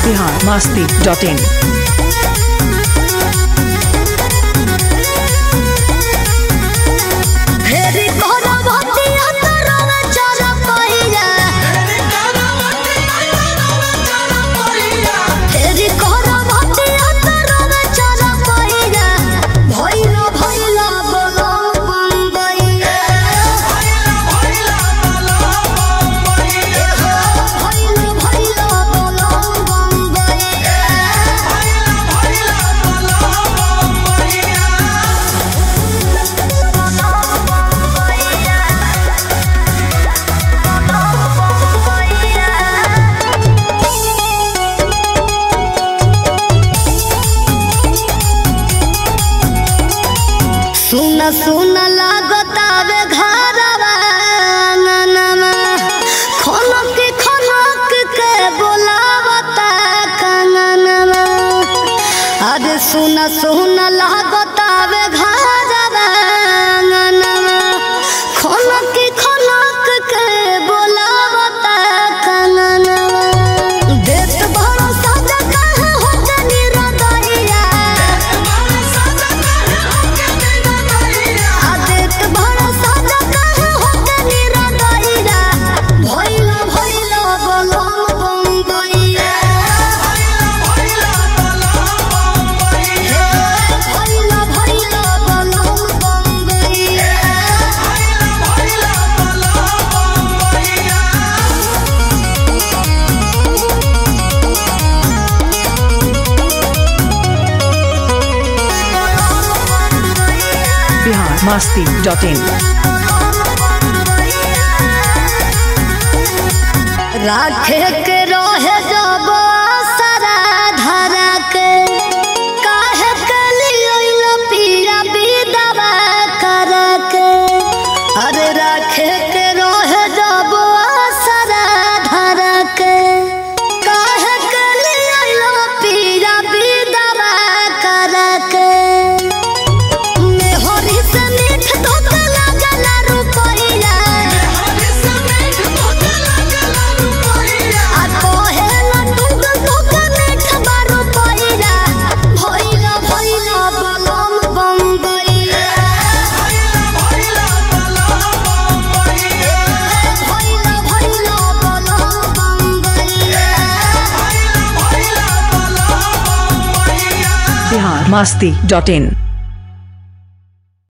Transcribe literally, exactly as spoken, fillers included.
बिहार मस्ती डॉट इन। सुन सुन लागतावे घरवा अंगनमा खनक खनक के बोलावता कंगनमा। अरे सुन सुन लागतावे घरवा अंगनमा खनक खनक के बोलावता कंगनमा। देत भरोसा जगह हो जनी रदैया बिहार मस्ती डॉट इन। राखे के रहे जब सारा धरा के काहे के लिए पीरा विधवा कर के। अरे राखे के रहे जब सारा धरा के काहे के लिए पीरा विधवा कर के। बिहार मस्ती डॉट इन।